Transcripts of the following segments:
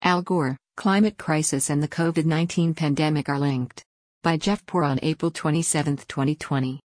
Al Gore, Climate Crisis and the COVID-19 Pandemic are linked. By Jeff Poor on April 27, 2020.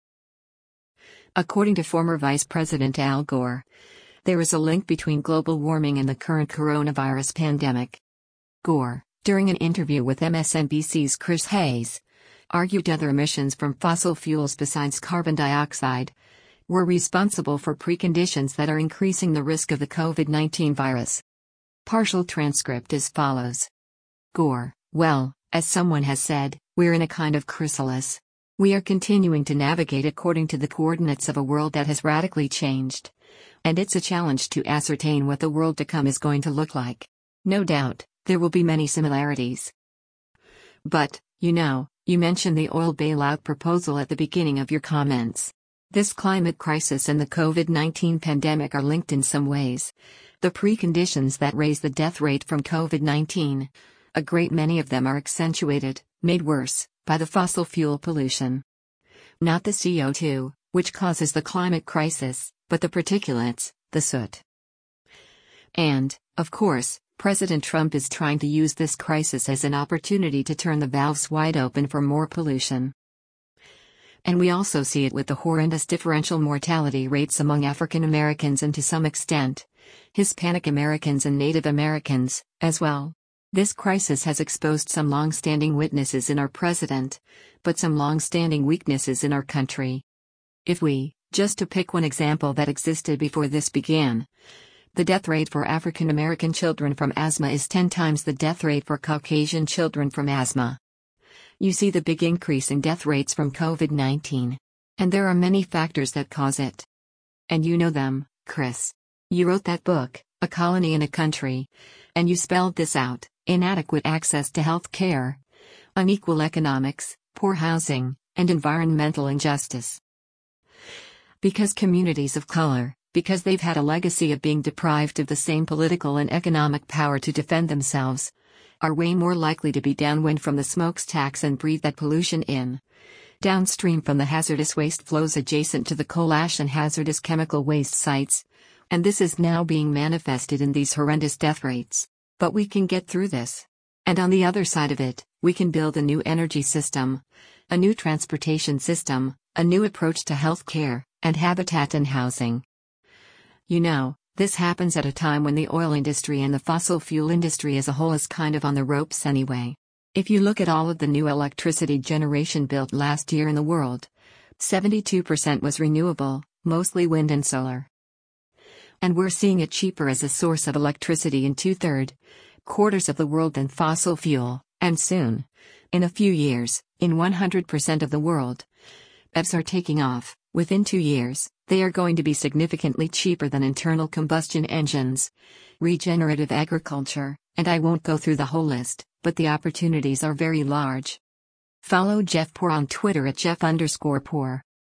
According to former Vice President Al Gore, there is a link between global warming and the current coronavirus pandemic. Gore, during an interview with MSNBC's Chris Hayes, argued other emissions from fossil fuels besides carbon dioxide were responsible for preconditions that are increasing the risk of the COVID-19 virus. Partial transcript as follows. Gore, well, as someone has said, we're in a kind of chrysalis. We are continuing to navigate according to the coordinates of a world that has radically changed. And it's a challenge to ascertain what the world to come is going to look like. No doubt, there will be many similarities. But, you mentioned the oil bailout proposal at the beginning of your comments. This climate crisis and the COVID-19 pandemic are linked in some ways. The preconditions that raise the death rate from COVID-19, a great many of them are accentuated, made worse, by the fossil fuel pollution. Not the CO2, which causes the climate crisis, but the particulates, the soot. And, of course, President Trump is trying to use this crisis as an opportunity to turn the valves wide open for more pollution. And we also see it with the horrendous differential mortality rates among African Americans and to some extent, Hispanic Americans and Native Americans, as well. This crisis has exposed some long-standing weaknesses in our president, but some long-standing weaknesses in our country. If we, just to pick one example that existed before this began, the death rate for African American children from asthma is 10 times the death rate for Caucasian children from asthma. You see the big increase in death rates from COVID-19. And there are many factors that cause it. And you know them, Chris. You wrote that book, A Colony in a Country. And you spelled this out: inadequate access to health care, unequal economics, poor housing, and environmental injustice. Because communities of color, because they've had a legacy of being deprived of the same political and economic power to defend themselves, are way more likely to be downwind from the smokestacks and breathe that pollution in. Downstream from the hazardous waste flows adjacent to the coal ash and hazardous chemical waste sites. And this is now being manifested in these horrendous death rates. But we can get through this. And on the other side of it, we can build a new energy system, a new transportation system, a new approach to health care, and habitat and housing. This happens at a time when the oil industry and the fossil fuel industry as a whole is kind of on the ropes anyway. If you look at all of the new electricity generation built last year in the world, 72% was renewable, mostly wind and solar. And we're seeing it cheaper as a source of electricity in 2/3 of the world than fossil fuel, and soon, in a few years, in 100% of the world. EVs are taking off. Within 2 years, they are going to be significantly cheaper than internal combustion engines. Regenerative agriculture, and I won't go through the whole list, but the opportunities are very large. Follow Jeff Poor on Twitter at Jeff_Poor.